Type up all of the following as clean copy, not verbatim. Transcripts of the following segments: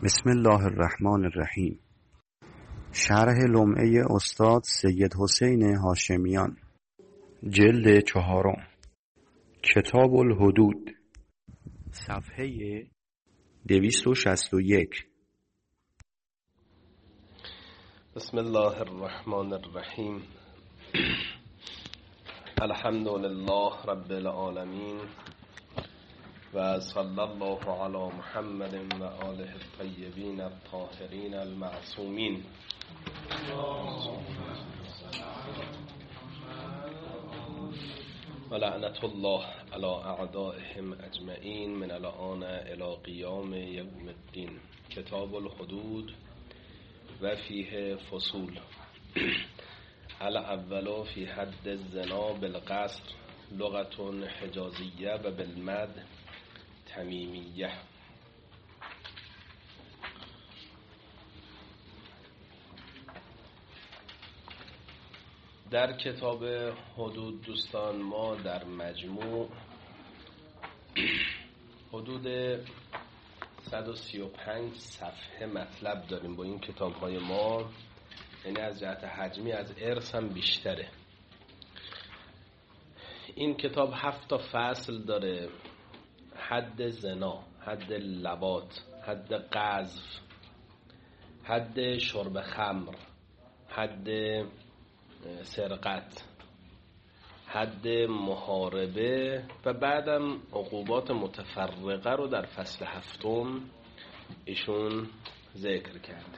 بسم الله الرحمن الرحیم. شرح لمعه استاد سید حسین هاشمیان، جلد 4، کتاب الحدود، صفحه 261. بسم الله الرحمن الرحیم. الحمد لله رب العالمین و صلی الله علی محمد و آله الطیبین الطاهرین المعصومین. و لعنت الله علی اعدائهم اجمعین من الان الی قیام یوم الدین. کتاب الحدود و فیه فصول. الاول فی حد الزنا بالقصر لغت حجازیه و بالمد تمیمیه. در کتاب حدود دوستان ما در مجموع حدود 135 صفحه مطلب داریم. با این کتاب های ما یعنی از جهت حجمی از ارث هم بیشتره. این کتاب 7 تا فصل داره: حد زنا، حد لواط، حد قذف، حد شرب خمر، حد سرقت، حد محاربه و بعدم عقوبات متفرقه رو در فصل 7 ایشون ذکر کرده.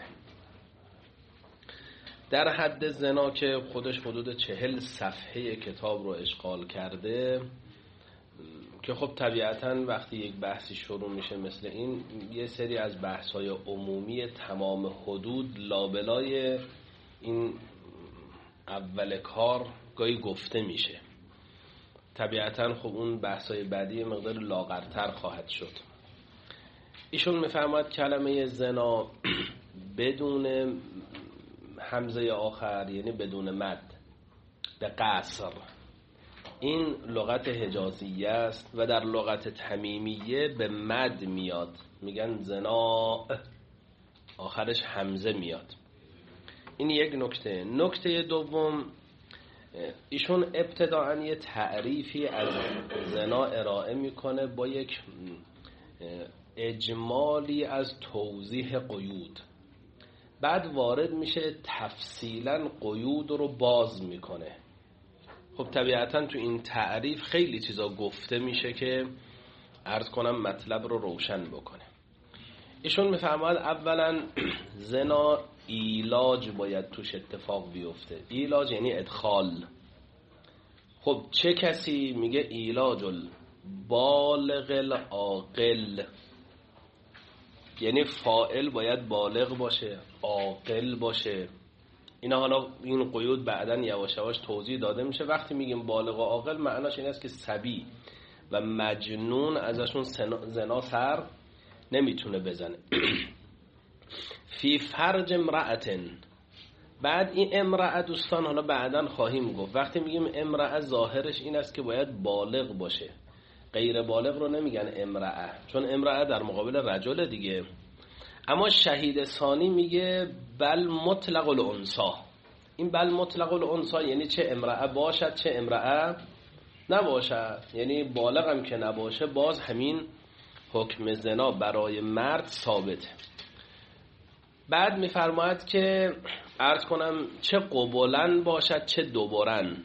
در حد زنا که خودش حدود 40 صفحه کتاب رو اشغال کرده، که خب طبیعتاً وقتی یک بحثی شروع میشه مثل این، یه سری از بحث‌های عمومی تمام حدود لابلای این اول کار گاهی گفته میشه. طبیعتاً خب اون بحث‌های بعدی مقدار لاغرتر خواهد شد. ایشون میفرماید کلمه زنا بدون همزه آخر، یعنی بدون مد، به قصر، این لغت حجازیه است و در لغت تمیمیه به مد میاد، میگن زنا، آخرش همزه میاد. این یک نکته. نکته دوم، ایشون ابتداعاً یه تعریفی از زنا ارائه میکنه با یک اجمالی از توضیح قیود. بعد وارد میشه تفصیلاً قیود رو باز میکنه. خب طبیعتاً تو این تعریف خیلی چیزا گفته میشه که عرض کنم مطلب رو روشن بکنه. ایشون میفرماید اولاً زنا ایلاج باید توش اتفاق بیفته. ایلاج یعنی ادخال. خب چه کسی؟ میگه ایلاج البالغ العاقل، یعنی فاعل باید بالغ باشه، عاقل باشه. اینا حالا این قیود بعدن یواش یواش توضیح داده میشه. وقتی میگیم بالغ و عاقل معناش این است که صبی و مجنون ازشون زنا سر نمیتونه بزنه. فی فرج امرأتن. بعد این امرأه دوستان حالا بعدن خواهیم گفت، وقتی میگیم امرأه ظاهرش این است که باید بالغ باشه، غیر بالغ رو نمیگن امرأه، چون امرأه در مقابل رجل دیگه. اما شهید ثانی میگه بل مطلق الانثی. این بل مطلق الانثی یعنی چه امرأه باشد چه امرأه نباشد، یعنی بالغ هم که نباشه باز همین حکم زنا برای مرد ثابته. بعد میفرماید که عرض کنم چه قبولن باشد چه دوبارن،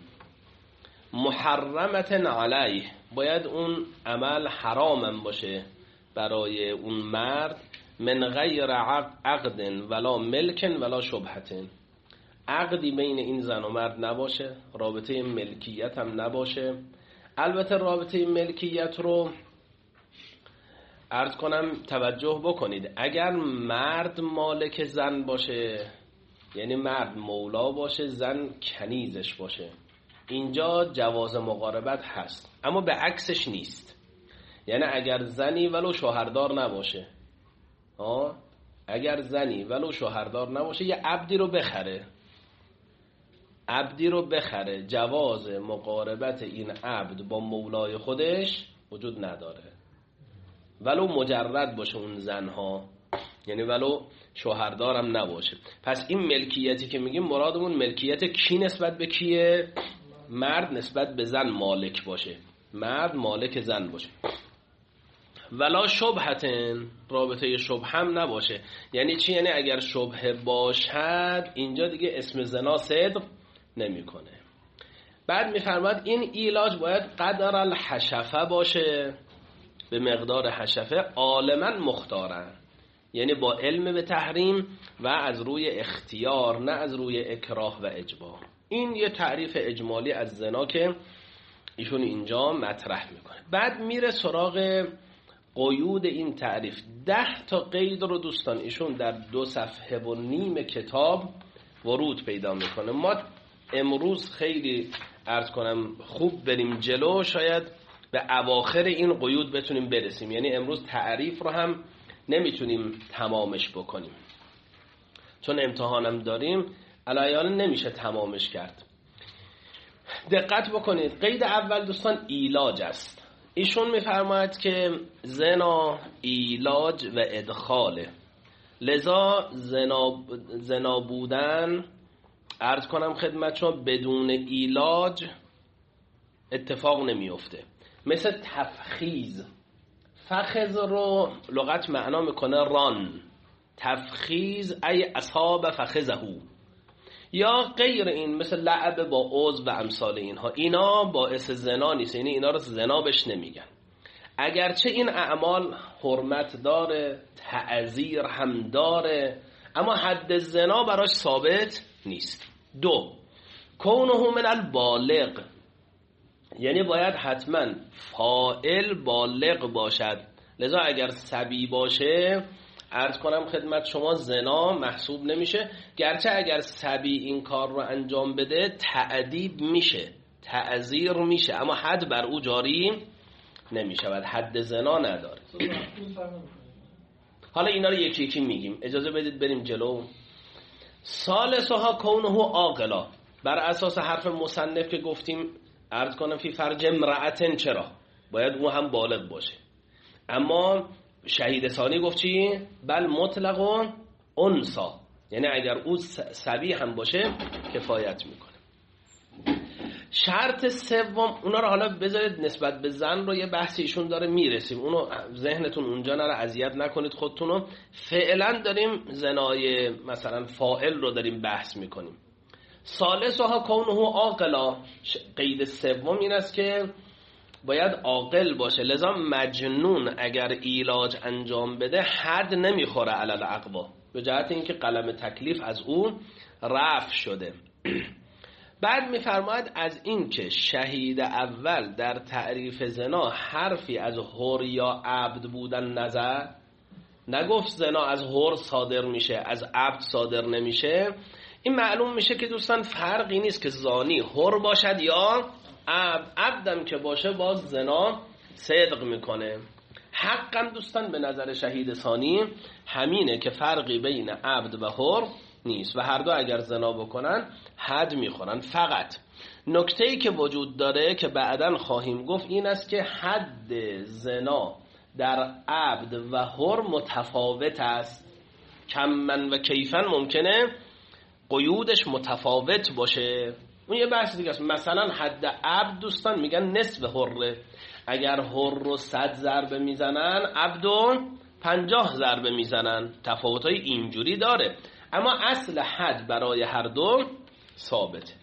محرمتن علیه، باید اون عمل حرامم باشه برای اون مرد، من غیر عقد ولا ملک ولا شبهتن، عقدی بین این زن و مرد نباشه، رابطه ملکیت هم نباشه. البته رابطه ملکیت رو عرض کنم توجه بکنید، اگر مرد مالک زن باشه، یعنی مرد مولا باشه زن کنیزش باشه، اینجا جواز مقاربت هست. اما به عکسش نیست، یعنی اگر زنی ولو شوهردار نباشه، اگر زنی ولو شوهردار نباشه یه عبدی رو بخره، جواز مقاربت این عبد با مولای خودش وجود نداره، ولو مجرد باشه اون زنها. یعنی ولو شوهردارم نباشه. پس این ملکیتی که میگیم مرادمون ملکیت کی نسبت به کیه؟ مرد نسبت به زن مالک باشه، مرد مالک زن باشه. ولا شبهتن، رابطه شبه هم نباشه. یعنی چی؟ یعنی اگر شبهه باشد اینجا دیگه اسم زنا صدق نمیکنه. بعد میفرماد این ایلاج باید قدر الحشفه باشه، به مقدار حشفه، عالما مختارن، یعنی با علم به تحریم و از روی اختیار، نه از روی اکراه و اجبار. این یه تعریف اجمالی از زنا که ایشون اینجا مطرح میکنه. بعد میره سراغ قیود این تعریف. 10 تا قید رو دوستان ایشون در 2.5 صفحه کتاب ورود پیدا میکنه. ما امروز خیلی عرض کنم خوب بریم جلو، شاید به اواخر این قیود بتونیم برسیم. یعنی امروز تعریف رو هم نمیتونیم تمامش بکنیم چون امتحانم داریم، الایال نمیشه تمامش کرد. دقت بکنید. قید اول دوستان ایلاج است. ایشون میفرماید که زنا ایلاج و ادخاله، لذا زنا بودن عرض کنم خدمت شما بدون ایلاج اتفاق نمیفته. مثل تفخیز، فخذ رو لغت معنا میکنه ران، تفخیز ای اصاب فخذهو، یا غیر این مثل لعب با عضو و امثال اینها. اینا باعث زنا نیست، یعنی اینا رو زنا بهش نمیگن. اگرچه این اعمال حرمت داره، تعزیر هم داره، اما حد زنا براش ثابت نیست. 2 کونه من البالغ، یعنی باید حتما فاعل بالغ باشد. لذا اگر صبی باشه عرض کنم خدمت شما زنا محسوب نمیشه، گرچه اگر صبی این کار رو انجام بده تأدیب میشه، تعزیر میشه، اما حد بر او جاری نمیشه و حد زنا نداره. حالا اینا رو یکی یکی میگیم، اجازه بدید بریم جلو. ثالثها کونه عاقلا، بر اساس حرف مصنف که گفتیم عرض کنم فی فرج امرأتن، چرا باید او هم بالغ باشه. اما شهید ثانی گفت چی؟ بل مطلق و انسا، یعنی اگر او صبی هم باشه کفایت میکنه. شرط سوم، اونا رو حالا بذارید نسبت به زن رو یه بحثی ایشون داره میرسیم، اونو ذهنتون اونجا نره، اذیت نکنید خودتونو. فعلا داریم زنای مثلا فاعل رو داریم بحث میکنیم. ثالثها کونه عاقلا، قید سوم این است که باید عاقل باشه. لذا مجنون اگر ایلاج انجام بده حد نمیخوره علی العقبا، به جهت اینکه قلم تکلیف از او رفع شده. بعد میفرماید از این که شهید اول در تعریف زنا حرفی از حر یا عبد بودن نزد، نگفت زنا از حر صادر میشه از عبد صادر نمیشه. این معلوم میشه که دوستان فرقی نیست که زانی حر باشد یا عبد، عبدم که باشه باز زنا صدق میکنه. حقا دوستان به نظر شهید ثانی همینه که فرقی بین عبد و حر نیست و هر دو اگر زنا بکنن حد میخورن. فقط نکته‌ای که وجود داره که بعداً خواهیم گفت این است که حد زنا در عبد و حر متفاوت است. کمن و کیفن ممکنه قیودش متفاوت باشه، اون یه بحث دیگه است. مثلا حد عبد دوستان میگن نصف حره، اگر حر رو 100 ضربه میزنن عبدو 50 ضربه میزنن، تفاوتای اینجوری داره، اما اصل حد برای هر دو ثابته.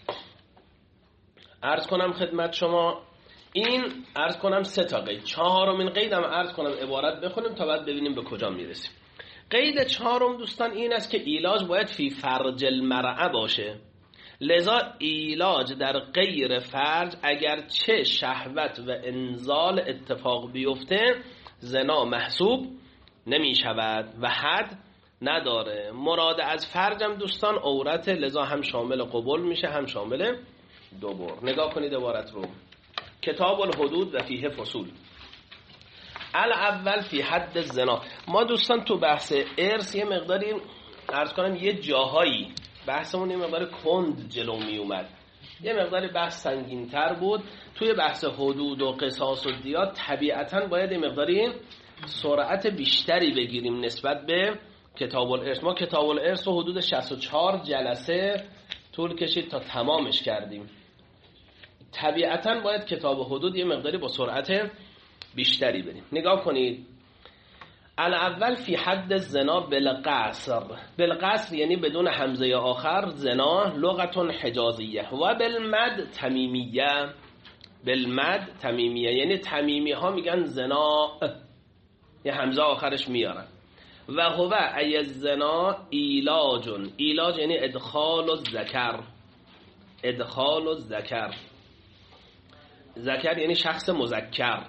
عرض کنم خدمت شما این عرض کنم 3 تا قید. 4مین قیدم عرض کنم عبارت بخونیم تا بعد ببینیم به کجا میرسیم. قید 4 دوستان این است که ایلاج باید فی فرج المرأه باشه. لذا ایلاج در غیر فرج اگر چه شهوت و انزال اتفاق بیفته زنا محسوب نمی شود و حد نداره. مراد از فرجم دوستان عورت، لذا هم شامل قبول میشه هم شامل دبر. نگاه کنید عبارت رو. کتاب الحدود و فیه فصول. الاول فی حد زنا. ما دوستان تو بحث ارث یه مقداری عرض کنم یه جاهایی بحثمون یه مقدار کند جلو می اومد، یه مقدار بحث سنگین تر بود. توی بحث حدود و قصاص و دیات طبیعتاً باید یه مقداری سرعت بیشتری بگیریم نسبت به کتاب الارث. ما کتاب الارث رو حدود 64 جلسه طول کشید تا تمامش کردیم. طبیعتاً باید کتاب حدود یه مقداری با سرعت بیشتری بریم. نگاه کنید، الاول فی حد الزنا بالقصر. بالقصر یعنی بدون همزه آخر، زنا لغت حجازیه، و بالمد تمیمیه. بالمد تمیمیه یعنی تمیمی ها میگن زنا، یه همزه آخرش میارن. و هو ای الزنا ایلاج. ایلاج یعنی ادخال الذکر. ادخال الذکر. ذکر یعنی شخص مذکر.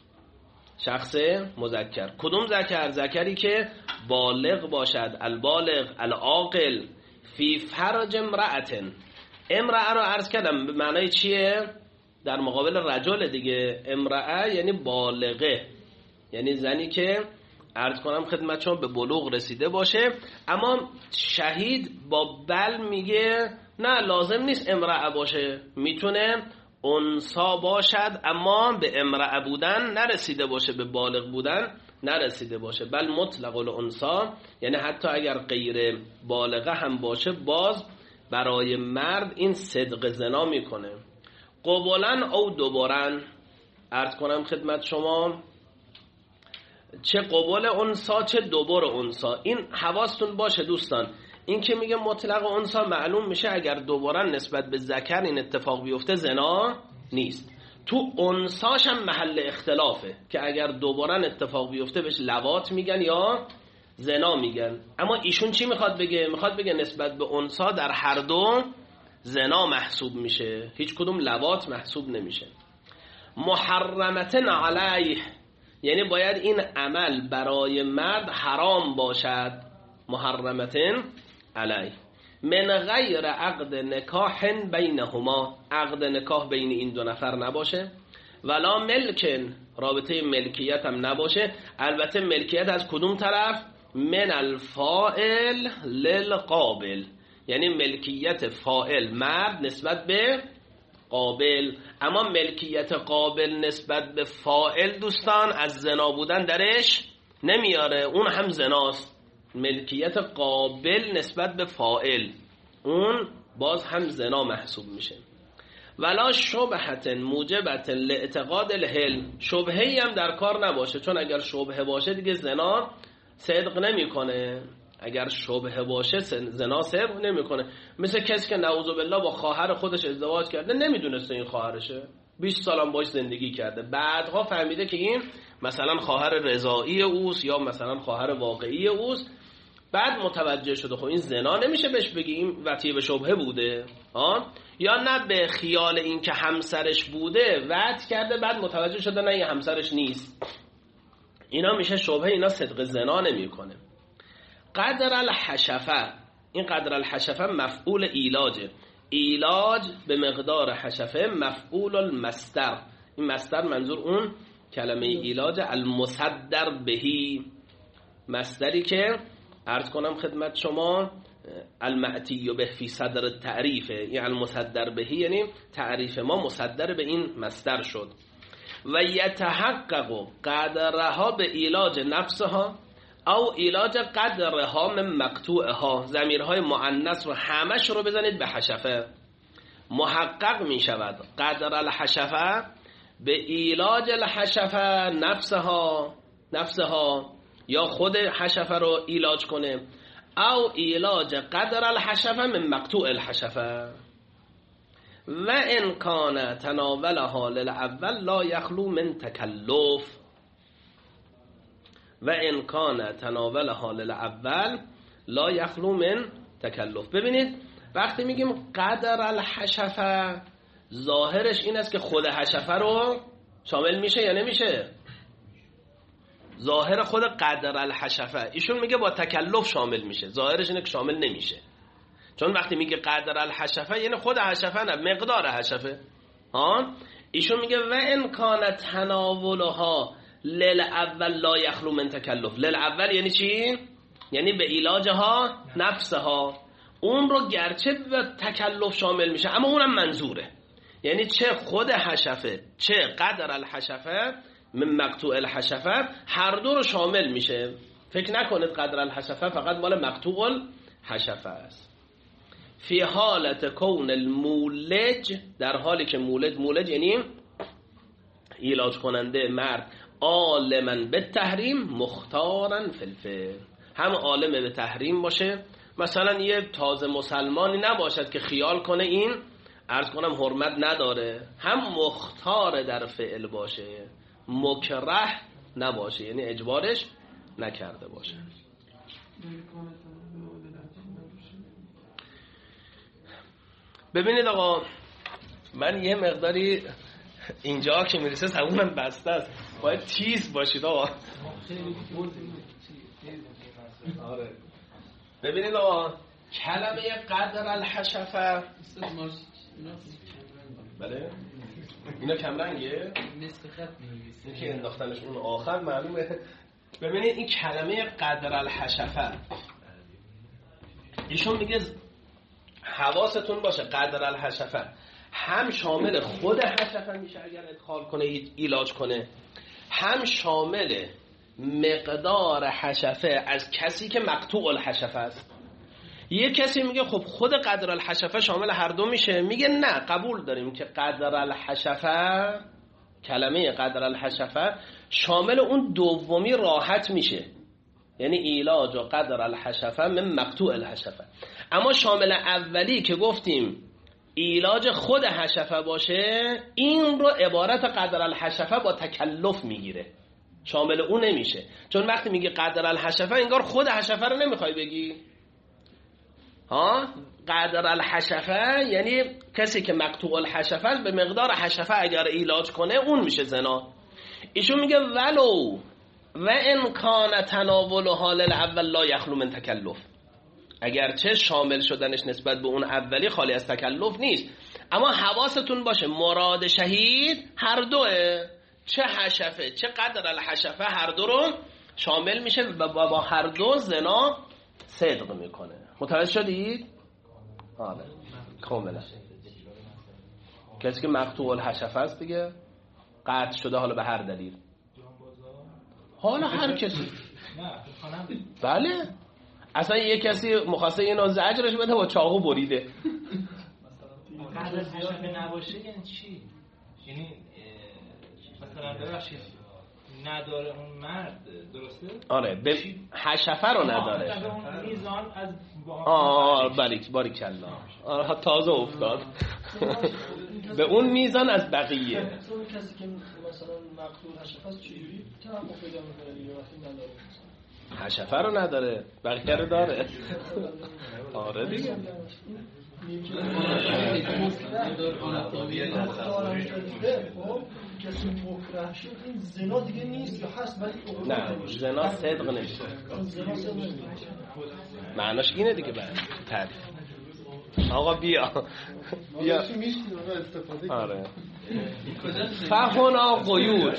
شخص مذکر. کدوم ذکر؟ ذکری که بالغ باشد، البالغ العاقل، فی فرج امرأة. امرأة رو عرض کردم به معنای چیه؟ در مقابل رجل دیگه. امرأة یعنی بالغه، یعنی زنی که عرض کنم خدمتشون به بلوغ رسیده باشه. اما شهید با بل میگه نه لازم نیست امرأة باشه، میتونه انثى باشد اما به امرأة بودن نرسیده باشه، به بالغ بودن نرسیده باشه. بل مطلق الانثى یعنی حتی اگر غیر بالغه هم باشه باز برای مرد این صدق زنا میکنه. قبلن او دوبارن، عرض کنم خدمت شما چه قبول انثى چه دوبار انثى. این حواستون باشه دوستان، این که میگه مطلق انثى معلوم میشه اگر دوبارن نسبت به ذکر این اتفاق بیفته زنا نیست. تو انثاش هم محل اختلافه که اگر دوبارن اتفاق بیفته بهش لواط میگن یا زنا میگن. اما ایشون چی میخواد بگه؟ میخواد بگه نسبت به انثى در هر دو زنا محسوب میشه، هیچ کدوم لواط محسوب نمیشه. محرمتن علیه یعنی باید این عمل برای مرد حرام باشد. محرمتن علیه من غیر عقد نکاح بینهما، عقد نکاح بین این دو نفر نباشه. ولا ملکن، رابطه ملکیت هم نباشه. البته ملکیت از کدوم طرف؟ من الفاعل للقابل، یعنی ملکیت فاعل مرد نسبت به قابل. اما ملکیت قابل نسبت به فاعل دوستان از زنا بودن درش نمیاره، اون هم زناست. ملکیت قابل نسبت به فاعل اون باز هم زنا محسوب میشه. ولا شبهت موجبت لاعتقاد الحل، شبهه‌ای هم در کار نباشه، چون اگر شبهه باشه دیگه زنا صدق نمیکنه. اگر شبهه باشه زنا صدق نمیکنه. مثل کسی که نعوذ بالله با خواهر خودش ازدواج کرده، نمیدونسته این خواهرشه، 20 سالم باش زندگی کرده، بعدها فهمیده که این مثلا خواهر رضایی اوست یا مثلا خواهر واقعی اوست، بعد متوجه شده خب این زنا نمیشه بهش بگی این وطیه به شبهه بوده یا نه به خیال این که همسرش بوده وعد کرده بعد متوجه شده نه این همسرش نیست. اینا میشه شبهه، اینا صدق زنا نمیکنه. قدر الحشفه، این قدر الحشفه مفعول ایلاجه. ایلاج به مقدار حشفه مفعول المصدر. این مصدر منظور اون کلمه ایلاج المصدر بهی، مصدری که عرض کنم خدمت شما المعتی به فی صدر تعریفه، یعنی المصدر بهی یعنی تعریف ما مصدر به این مصدر شد. و یتحقق قدرها به ایلاج نفسها او ایلاج قدرها من مقطوعها. ضمیرهای مؤنث رو همش رو بزنید به حشفه، محقق می شود قدر الحشفه به ایلاج الحشفه نفسها یا خود حشفه رو ایلاج کنه، او ایلاج قدر الحشفه من مقطوع الحشفه. و ان کان تناولها للاول لا یخلو من تکلف. و ان کان تناولها للاول لا یخلو من تکلف. ببینید وقتی میگیم قدر الحشفه ظاهرش این است که خود حشفه رو شامل میشه یا نمیشه؟ ظاهر خود قدر الحشفه ایشون میگه با تکلف شامل میشه، ظاهرش اینه که شامل نمیشه. چون وقتی میگه قدر الحشفه یعنی خود حشفه نه، مقدار حشفه. ایشون میگه و ان کان تناولها للاول لا یخلو من تکلف. للاول یعنی چی؟ یعنی به ایلاجها نفسها، اون رو گرچه به تکلف شامل میشه اما اونم منظوره، یعنی چه خود حشفه چه قدر الحشفه من مقطوع الحشفه هر دو رو شامل میشه. فکر نکنید قدر الحشفه فقط مال مقطوع الحشفه است. فی حالت کون المولج، در حالی که مولج یعنی ایلاج کننده مرد، عالما به تحریم مختارا فی الفعل، هم عالم به تحریم باشه، مثلا یه تازه مسلمانی نباشد که خیال کنه این عرض کنم حرمت نداره، هم مختار در فعل باشه، مکره نباشه یعنی اجبارش نکرده باشه. ببینید آقا، من یه مقداری اینجا که میرسه زبونم بسته است، باید تیز باشید آقا. ببینید آقا، کلمه قدر الحشفه، بله اینا کمرنگه نصف خط می‌نویسه که انداختنش اون آخر معلومه. ببینید این کلمه قدر الحشفه، ایشون میگه حواستون باشه قدر الحشفه هم شامل خود حشفه میشه اگر ادخال کنه ایلاج کنه، هم شامل مقدار حشفه از کسی که مقطوع الحشفه است. یه کسی میگه خب خود قدر الحشفه شامل هر دو میشه، میگه نه، قبول داریم که قدر الحشفه، کلمه قدر الحشفه شامل اون دومی راحت میشه، یعنی ایلاج و قدر الحشفه من مقطوع الحشفه. اما شامل اولی که گفتیم ایلاج خود حشفه باشه، این رو عبارت قدر الحشفه با تکلف میگیره، شامل اون نمیشه. چون وقتی میگه قدر الحشفه انگار خود حشفه رو نمیخوای بگی. قدر الحشفه یعنی کسی که مقطوع الحشفه است، به مقدار حشفه اگر ایلاج کنه اون میشه زنا. ایشون میگه ولو و ان کان تناول حال الاول لا یخلو من تکلف، اگرچه شامل شدنش نسبت به اون اولی خالی از تکلف نیست، اما حواستون باشه مراد شهید هر دوه، چه حشفه چه قدر الحشفه هر دو رو شامل میشه و با هر دو زنا صدق میکنه. متوجه شدید؟ آره کاملا. کسی که مقطوع الحشفه است دیگه قطع شده، حالا به هر دلیل، حالا هر کسی، بله اصلا یه کسی مخواسته اینو زجرش بده با چاقو بریده. قدر حشفه نباشه یعنی چی؟ یعنی مثلا ببخشید نداره اون مرد، درسته؟ آره به حشفه رو نداره، به اون میزان از باریکالله، آره تازه افتاد به اون میزان از بقیه. اون کسی که مثلا مقطوع حشفه است چجوری تحقق پیدا میکنه دیگه وقتی نداره؟ حشفه رو نداره بقیه رو داره. آره دیگه کسی مکره شد این زنا دیگه نیست یا هست ولی نه زنا صدق نمیشه. معناش اینه دیگه بعد تعریف. آقا بیا آره فهنا قیود،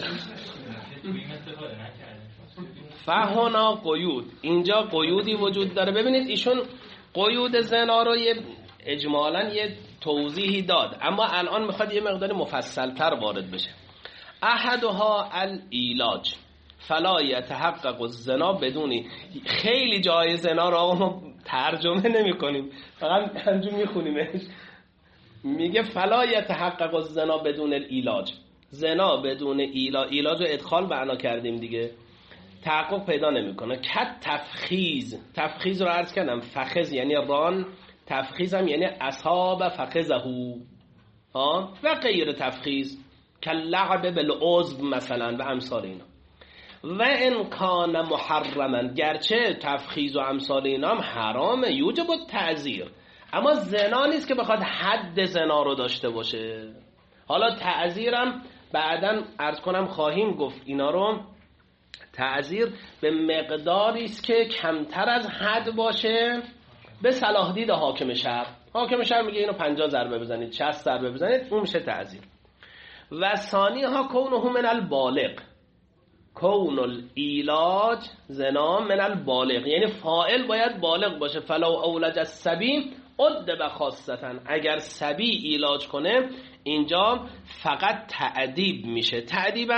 فهنا قیود، اینجا قیودی وجود داره. ببینید ایشون قیود زنا رو اجمالاً یه توضیحی داد، اما الان میخواد یه مقدار مفصل‌تر وارد بشه. احدها الایلاج فلا یتحقق الزنا بدونی، خیلی جای زنا رو آقا ما ترجمه نمی کنیم، فقط همجور میخونیمش. میگه فلا یتحقق الزنا بدون الایلاج، زنا بدون ایلاج و ادخال معنا کردیم دیگه، تحقق پیدا نمیکنه. کد تفخیز رو عرض کردم، فخذ یعنی ران، تفخیز هم یعنی اصحاب فخذهو و غیر تفخیز کاللعب بالعضو مثلا و امثال اینا. و ان کان محرما، گرچه تفخیز و امثال اینا هم حرامه، یوجب التعزیر، اما زنا نیست که بخواد حد زنا رو داشته باشه. حالا تعزیرم بعداً عرض کنم خواهیم گفت اینا رو، تعزیر به مقداری است که کمتر از حد باشه به صلاح دید حاکم شهر. حاکم شهر میگه اینو 50 ضربه بزنید 60 ضربه بزنید، اون میشه تعزیر. و ثانی ها کونه من البالغ، کون الایلاج زنا من البالغ، یعنی فاعل باید بالغ باشه. فلو اولج الصبی ادب خاصتا، اگر صبی ایلاج کنه اینجا فقط تعدیب میشه. تعدیبم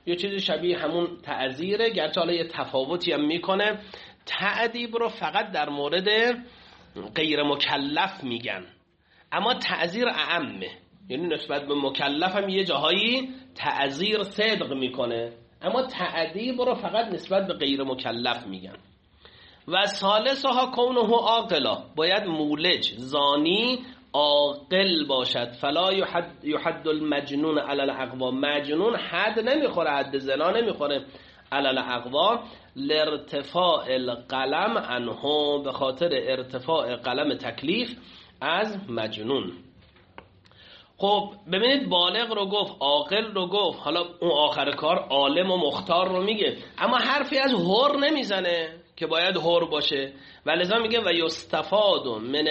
یه چیزی شبیه همون تعزیره، گرچه حالا یه تفاوتی هم میکنه. تعذیب رو فقط در مورد غیر مکلف میگن، اما تعزیر اعمه، یعنی نسبت به مکلف هم یه جاهایی تعزیر صدق میکنه، اما تعذیب رو فقط نسبت به غیر مکلف میگن. و ثالثها کونه عاقلا، باید مولج زانی عاقل باشد. فلا یحد المجنون علی الاقوا، مجنون حد نمیخوره، حد زنا نمیخوره علی الاقوا، لارتفاع القلم عنه، به خاطر ارتفاع قلم تکلیف از مجنون. خب ببینید بالغ رو گفت، عاقل رو گفت، حالا اون آخر کار عالم و مختار رو میگه، اما حرفی از حر نمیزنه که باید حر باشه. و لذا میگه و یستفاد من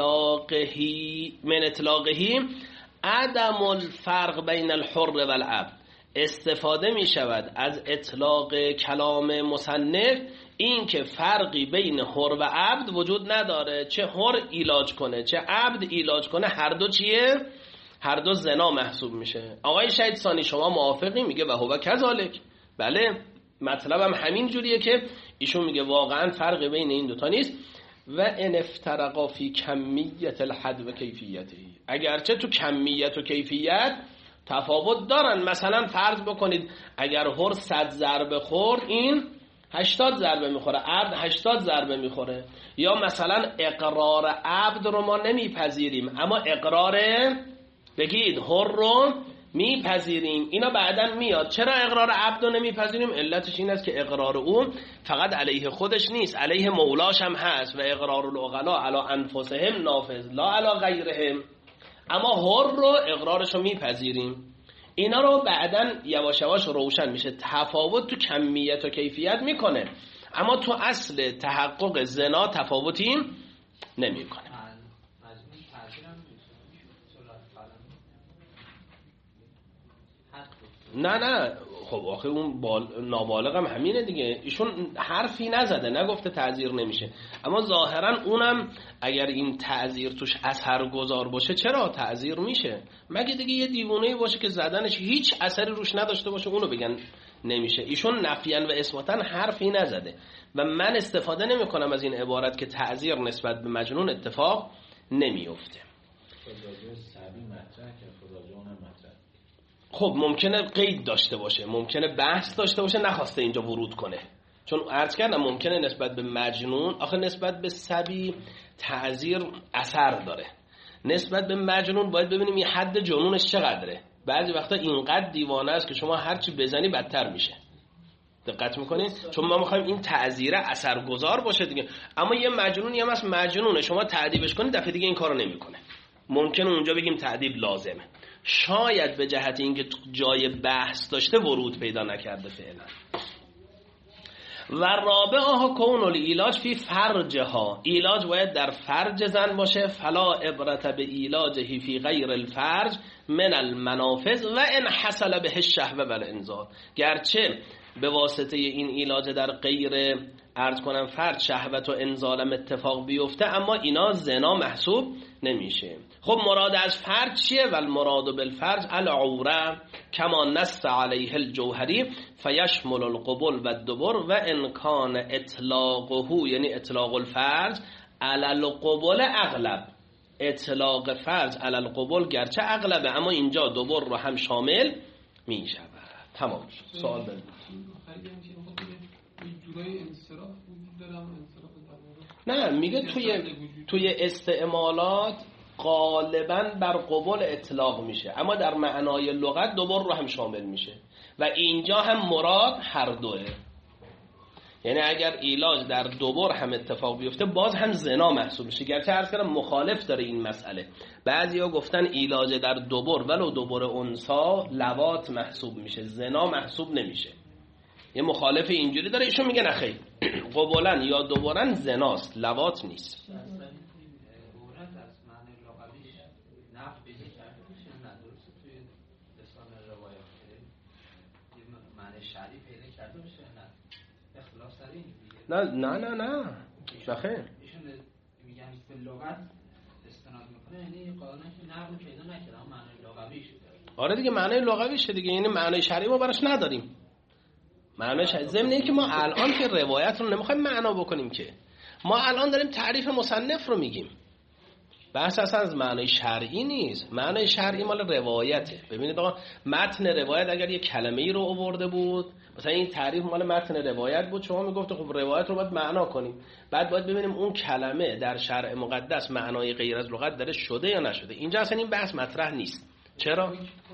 اطلاقه عدم الفرق بین الحر و العبد. استفاده میشود از اطلاق کلام مصنف این که فرقی بین حر و عبد وجود نداره، چه حر ایلاج کنه چه عبد ایلاج کنه، هر دو چیه؟ هر دو زنا محسوب میشه. آقای شهید ثانی شما موافقی؟ میگه و هو کذالک. بله مطلبم همین جوریه که ایشون میگه واقعا فرق بین این دوتا نیست. و ان افترقا فی کمیت الحد و کیفیته، اگرچه تو کمیت و کیفیت تفاوت دارن. مثلا فرض بکنید اگر هر 100 ضربه خورد، این 80 ضربه میخوره، عبد 80 ضربه میخوره. یا مثلا اقرار عبد رو ما نمیپذیریم اما اقرار بگید حر رو میپذیریم. اینا بعدن میاد چرا اقرار عبد رو نمیپذیریم. علتش این است که اقرار اون فقط علیه خودش نیست، علیه مولاش هم هست. و اقرار العقلا علی انفسهم نافذ لا علی غیرهم. اما حر رو اقرارش رو میپذیریم. اینا رو بعدن یواش یواش روشن میشه. تفاوت تو کمیت و کیفیت میکنه اما تو اصل تحقق زنا تفاوتی نمیکنه. نه خب آخه اون نابالغ هم همینه دیگه. ایشون حرفی نزده، نگفته تعزیر نمیشه، اما ظاهرا اونم اگر این تعزیر توش اثرگذار باشه چرا تعزیر میشه؟ مگه دیگه یه دیوونه باشه که زدنش هیچ اثری روش نداشته باشه اونو بگن نمیشه. ایشون نفیاً و اثباتاً حرفی نزده و من استفاده نمی کنم از این عبارت که تعزیر نسبت به مجنون اتفاق نمیفته. خب ممکنه قید داشته باشه، ممکنه بحث داشته باشه، نخواسته اینجا ورود کنه. چون عرض کردم ممکنه نسبت به مجنون، آخه نسبت به صبی تعزیر اثر داره، نسبت به مجنون باید ببینیم یه حد جنونش چقدره. بعضی وقتا اینقدر دیوانه است که شما هرچی بزنی بدتر میشه. دقت میکنید؟ چون ما میخوایم این تعزیره اثرگذار باشه دیگه. اما یه مجنونی هم هست مجنونه، شما تعذیبش کنید دفعه دیگه این کارو نمیکنه. ممکنه اونجا بگیم تعذیب لازمه، شاید به جهت اینکه جای بحث داشته ورود پیدا نکرده فعلا. و رابعها کون العلاج فی فرجها، علاج باید در فرج زن باشه. فلا عبرت به علاجه فی غیر الفرج من المنافذ و ان حصل به الشهوه و الانزال. گرچه به واسطه این علاج در غیر عرض کنم فرج شهوت و انزالم اتفاق بیفته اما اینا زنا محسوب نمیشه. خب مراد از فرج چیه؟ و المراد بالفرج العوره کما نص علیه الجوهری فیشمل القبول و الدبر و انکان اطلاقه، یعنی اطلاق الفرج علی القبول اغلب. اطلاق فرج علی القبول گرچه اغلبه اما اینجا دبر رو هم شامل میشود. تمام شد. سوال دارید؟ نه میگه توی استعمالات غالبا بر قبول اطلاق میشه اما در معنای لغت دبر رو هم شامل میشه و اینجا هم مراد هر دوه. یعنی اگر علاج در دبر هم اتفاق بیفته باز هم زنا محسوب میشه. گرچه عرض کردم مخالف داره این مسئله. بعضیا گفتن علاج در دبر ولو دبر انثا لواط محسوب میشه، زنا محسوب نمیشه. یه مخالف اینجوری داره، ایشون میگه نخیر قبولن یا دبرن زناست، لواط نیست. نه بخیر ایشون میگن به لغت استناد میکنه، یعنی قانون نقل پیدا نکرده معنی لغویش. آره دیگه معنی لغویشه دیگه، یعنی معنی شرعی ما براش نداریم. معناش ضمن اینکه ما الان که روایت رو نمیخوایم معنا بکنیم، که ما الان داریم تعریف مصنف رو میگیم. بحث اصلا از معنای شرعی نیست. معنای شرعی مال روایته. ببینید آقا، متن روایت اگر یه کلمه‌ای رو آورده بود، مثلا این تعریف مال متن روایت بود، شما میگفت خب روایت رو باید معنا کنیم، بعد باید ببینیم اون کلمه در شرع مقدس معنای غیر از لغت داره شده یا نشده. اینجا اصلا این بحث مطرح نیست. چرا؟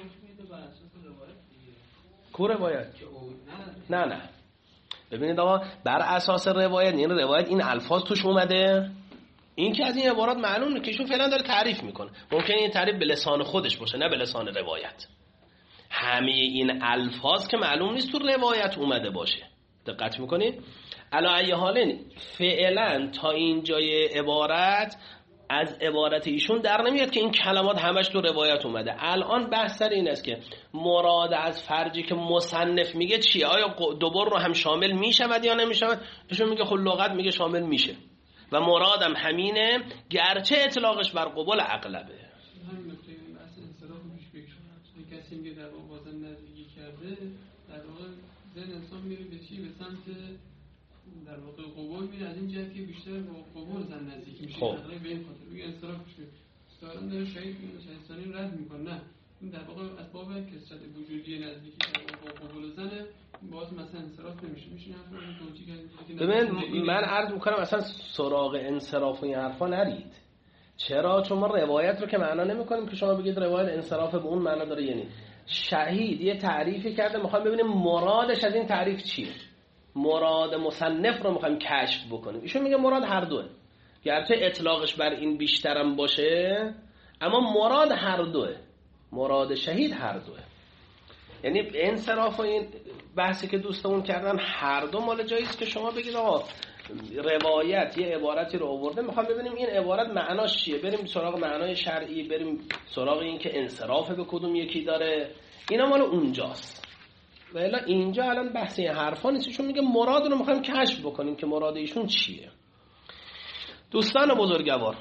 کو روایت؟ نه ببینید آقا، بر اساس روایت، یعنی روایت این الفاظ توش اومده، این که از این عبارات معلومه که ایشون فعلا داره تعریف میکنه. ممکنه این تعریف به لسان خودش باشه، نه به لسان روایت. همه این الفاظ که معلوم نیست تو روایت اومده باشه. دقت میکنید؟ علی ای حال فعلا تا اینجای عبارت از عبارت ایشون در نمیاد که این کلمات همش تو روایت اومده. الان بحث سر این است که مراد از فرجی که مصنف میگه چیه؟ آیا دوبار رو هم شامل میشود یا نمیشود؟ ایشون میگه خب لغت میگه شامل میشه و مرادم همینه، گرچه اطلاقش بر قبول اغلبه. همین نکته بحث انصراف پیش بگیرم. کسی میگه در واقع واسه نزدیکی کرده، در واقع ذهن انسان میره به چی؟ به سمت در واقع قبول میره، از این جهت که بیشتر با قبول زن نزدیکی میشه. در به این خاطر میگه انصراف پیش بگیرم. سوالم داره شهیدستانی رد میکنه. نه، این در واقع اسباب کثرت وجودی نزدیکی در قبول زنه، باز مثلا انصراف نمیشه. میشه ببین من عرض میکنم اصلا سراغ انصراف و این حرفا نرید. چرا؟ چون ما روایت رو که معنا نمیکنیم که شما بگید روایت انصراف به اون معنا داره. یعنی شهید یه تعریفی کرده، میخوایم ببینیم مرادش از این تعریف چیه، مراد مصنف رو میخوایم کشف بکنیم. ایشون میگه مراد هر دوه، گرچه اطلاقش بر این بیشترم باشه، اما مراد هر دوه، مراد شهید هر دوه. یعنی انصراف و این بحثی که دوستمون کردن هر دو مال جاییست که شما بگید آقا روایت یه عبارتی رو آورده، میخوام ببینیم این عبارت معناش چیه، بریم سراغ معنای شرعی، بریم سراغ این که انصراف به کدوم یکی داره. اینا مال اونجاست. و الا اینجا الان بحث این حرفا نیست. چون میگه مراد رو میخوایم کشف بکنیم که مراد ایشون چیه. دوستان بزرگوار،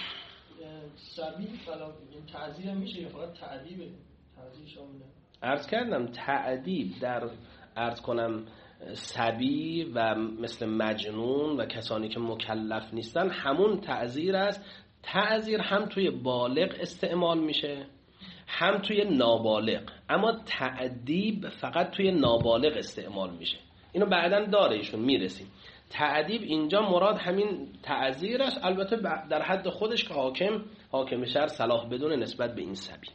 سبیل فلان تعذیر میشه یا فقط تعذیبه؟ تعذیر شامله. عرض کردم تعذیب در عرض کنم صبی و مثل مجنون و کسانی که مکلف نیستن همون تعذیر است. تعذیر هم توی بالغ استعمال میشه هم توی نابالغ، اما تعذیب فقط توی نابالغ استعمال میشه. اینو بعداً داره ایشون میرسیم. تعذیب اینجا مراد همین تعذیر است، البته در حد خودش که حاکم شهر صلاح بدون نسبت به این صبی.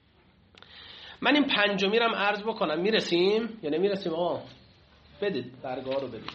من این پنجمی رو هم عرض بکنم. میرسیم یا نمیرسیم؟ بدید برگه ها رو بدید.